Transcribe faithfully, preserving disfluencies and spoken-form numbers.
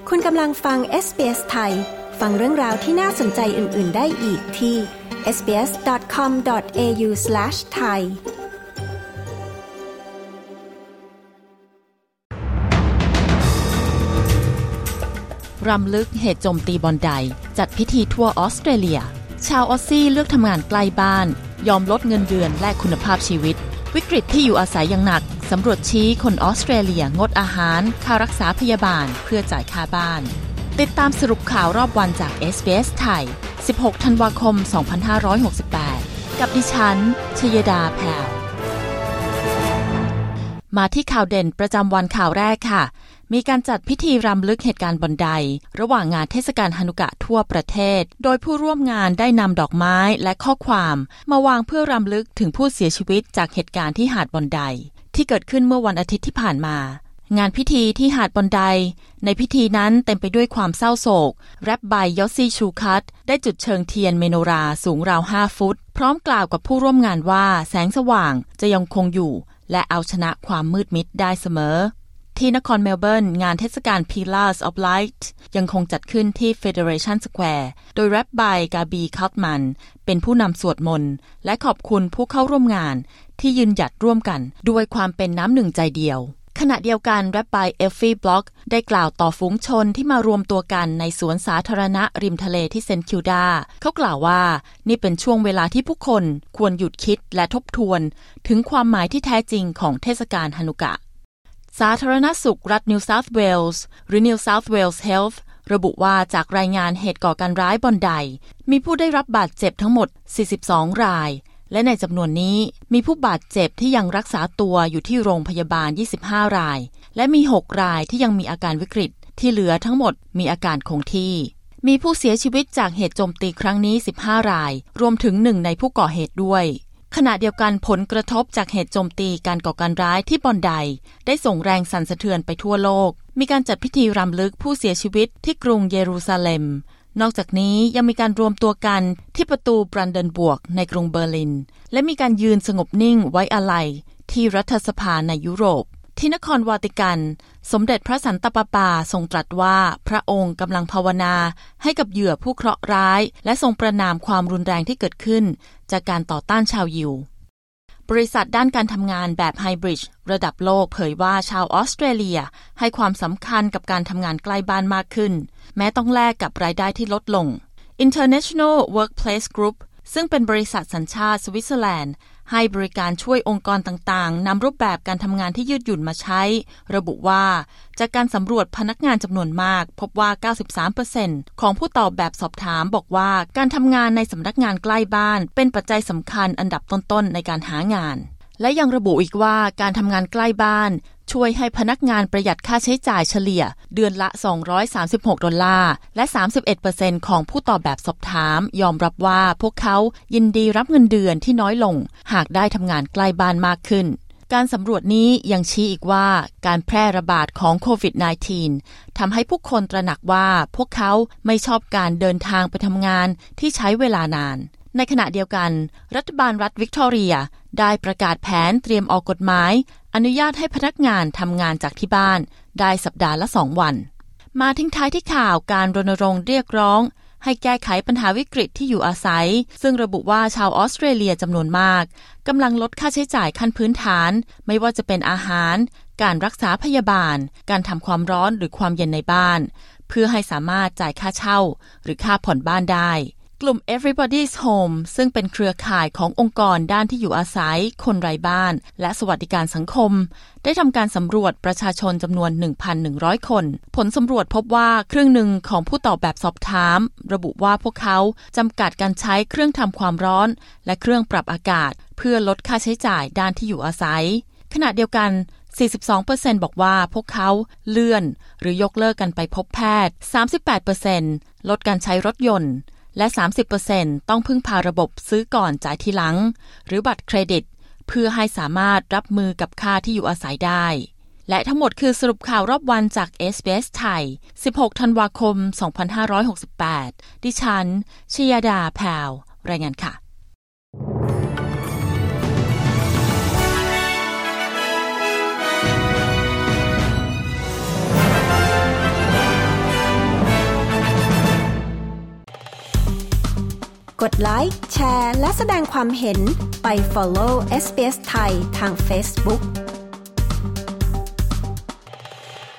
คุณกำลังฟัง เอส บี เอส ไทยฟังเรื่องราวที่น่าสนใจอื่นๆได้อีกที่ เอส บี เอส ดอท คอม ดอท เอ ยู สแลช ไทยรำลึกเหตุโจมตีบอนไดจัดพิธีทั่วออสเตรเลียชาวออสซี่เลือกทำงานใกล้บ้านยอมลดเงินเดือนและคุณภาพชีวิตวิกฤตที่อยู่อาศัยอย่างหนักสำรวจชี้คนออสเตรเลียงดอาหารค่ารักษาพยาบาลเพื่อจ่ายค่าบ้านติดตามสรุปข่าวรอบวันจาก เอส บี เอส ไทยสิบหกธันวาคมสองพันห้าร้อยหกสิบแปดกับดิฉันชยดาแพรวมาที่ข่าวเด่นประจำวันข่าวแรกค่ะมีการจัดพิธีรำลึกเหตุการณ์บอนไดระหว่างงานเทศกาลฮานุกะทั่วประเทศโดยผู้ร่วมงานได้นำดอกไม้และข้อความมาวางเพื่อรำลึกถึงผู้เสียชีวิตจากเหตุการณ์ที่หาดบอนไดที่เกิดขึ้นเมื่อวันอาทิตย์ที่ผ่านมางานพิธีที่หาดบอนไดในพิธีนั้นเต็มไปด้วยความเศร้าโศกแรปไบยอสซี่ชูคัตได้จุดเชิงเทียนเมโนราสูงราวห้าฟุตพร้อมกล่าวกับผู้ร่วมงานว่าแสงสว่างจะยังคงอยู่และเอาชนะความมืดมิดได้เสมอที่นครเมลเบิร์นงานเทศกาล Pillars of Light ยังคงจัดขึ้นที่ Federation Square โดยแรปไบกาบีคัลต์มันเป็นผู้นำสวดมนต์และขอบคุณผู้เข้าร่วมงานที่ยืนหยัดร่วมกันด้วยความเป็นน้ำหนึ่งใจเดียวขณะเดียวกันแรปไบเอฟฟี่บล็อกได้กล่าวต่อฝูงชนที่มารวมตัวกันในสวนสาธารณะริมทะเลที่เซนต์คิลดาเขากล่าวว่านี่เป็นช่วงเวลาที่ผู้คนควรหยุดคิดและทบทวนถึงความหมายที่แท้จริงของเทศกาลฮานุกะสาธารณสุขรัฐนิวเซาท์เวลส์หรือ New South Wales Health ระบุว่าจากรายงานเหตุก่อการร้ายบอนไดมีผู้ได้รับบาดเจ็บทั้งหมดสี่สิบสองรายและในจำนวนนี้มีผู้บาดเจ็บที่ยังรักษาตัวอยู่ที่โรงพยาบาลยี่สิบห้ารายและมีหกรายที่ยังมีอาการวิกฤตที่เหลือทั้งหมดมีอาการคงที่มีผู้เสียชีวิตจากเหตุโจมตีครั้งนี้สิบห้ารายรวมถึงหนึ่งในผู้ก่อเหตุด้วยขณะเดียวกันผลกระทบจากเหตุโจมตีการก่อการร้ายที่บอนไดได้ส่งแรงสั่นสะเทือนไปทั่วโลกมีการจัดพิธีรำลึกผู้เสียชีวิตที่กรุงเยรูซาเล็มนอกจากนี้ยังมีการรวมตัวกันที่ประตูบรันเดนบวร์กในกรุงเบอร์ลินและมีการยืนสงบนิ่งไว้อาลัยที่รัฐสภาในยุโรปที่นครวาติกันสมเด็จพระสันตะปาปาทรงตรัสว่าพระองค์กำลังภาวนาให้กับเหยื่อผู้เคราะห์ร้ายและทรงประณามความรุนแรงที่เกิดขึ้นจากการต่อต้านชาวยิวบริษัทด้านการทำงานแบบไฮบริดระดับโลกเผยว่าชาวออสเตรเลียให้ความสำคัญกับการทำงานใกล้บ้านมากขึ้นแม้ต้องแลกกับรายได้ที่ลดลง International Workplace Group ซึ่งเป็นบริษัทสัญชาติสวิตเซอร์แลนด์ให้บริการช่วยองค์กรต่างๆนำรูปแบบการทำงานที่ยืดหยุ่นมาใช้ระบุว่าจากการสำรวจพนักงานจำนวนมากพบว่า เก้าสิบสามเปอร์เซ็นต์ ของผู้ตอบแบบสอบถามบอกว่าการทำงานในสำนักงานใกล้บ้านเป็นปัจจัยสำคัญอันดับต้นๆในการหางานและยังระบุอีกว่าการทำงานใกล้บ้านช่วยให้พนักงานประหยัดค่าใช้จ่ายเฉลี่ยเดือนละสองร้อยสามสิบหกดอลลาร์และ สามสิบเอ็ดเปอร์เซ็นต์ ของผู้ตอบแบบสอบถามยอมรับว่าพวกเขายินดีรับเงินเดือนที่น้อยลงหากได้ทำงานใกล้บ้านมากขึ้นการสำรวจนี้ยังชี้อีกว่าการแพร่ระบาดของโควิด สิบเก้า ทำให้ผู้คนตระหนักว่าพวกเขาไม่ชอบการเดินทางไปทำงานที่ใช้เวลานานในขณะเดียวกันรัฐบาลรัฐวิกตอเรียได้ประกาศแผนเตรียมออกกฎหมายอนุญาตให้พนักงานทำงานจากที่บ้านได้สัปดาห์ละสองวันมาทิ้งท้ายที่ข่าวการรณรงค์เรียกร้องให้แก้ไขปัญหาวิกฤตที่อยู่อาศัยซึ่งระบุว่าชาวออสเตรเลียจำนวนมากกำลังลดค่าใช้จ่ายขั้นพื้นฐานไม่ว่าจะเป็นอาหารการรักษาพยาบาลการทำความร้อนหรือความเย็นในบ้านเพื่อให้สามารถจ่ายค่าเช่าหรือค่าผ่อนบ้านได้กลุ่ม Everybody's Home ซึ่งเป็นเครือข่ายขององค์กรด้านที่อยู่อาศัยคนไร้บ้านและสวัสดิการสังคมได้ทำการสำรวจประชาชนจำนวน หนึ่งพันหนึ่งร้อย คนผลสำรวจพบว่าครึ่งหนึ่งของผู้ตอบแบบสอบถามระบุว่าพวกเขาจำกัดการใช้เครื่องทำความร้อนและเครื่องปรับอากาศเพื่อลดค่าใช้จ่ายด้านที่อยู่อาศัยขณะเดียวกัน สี่สิบสองเปอร์เซ็นต์ บอกว่าพวกเขาเลื่อนหรือยกเลิกกันไปพบแพทย์ สามสิบแปดเปอร์เซ็นต์ ลดการใช้รถยนต์และ สามสิบเปอร์เซ็นต์ ต้องพึ่งพาระบบซื้อก่อนจ่ายทีหลังหรือบัตรเครดิตเพื่อให้สามารถรับมือกับค่าที่อยู่อาศัยได้และทั้งหมดคือสรุปข่าวรอบวันจาก เอส บี เอส ไทยสิบหกธันวาคมสองพันห้าร้อยหกสิบแปดดิฉันชยดาแพรวรายงานค่ะขกดไลค์แชร์และแสดงความเห็นไป follow เอส บี เอส ไทยทาง Facebook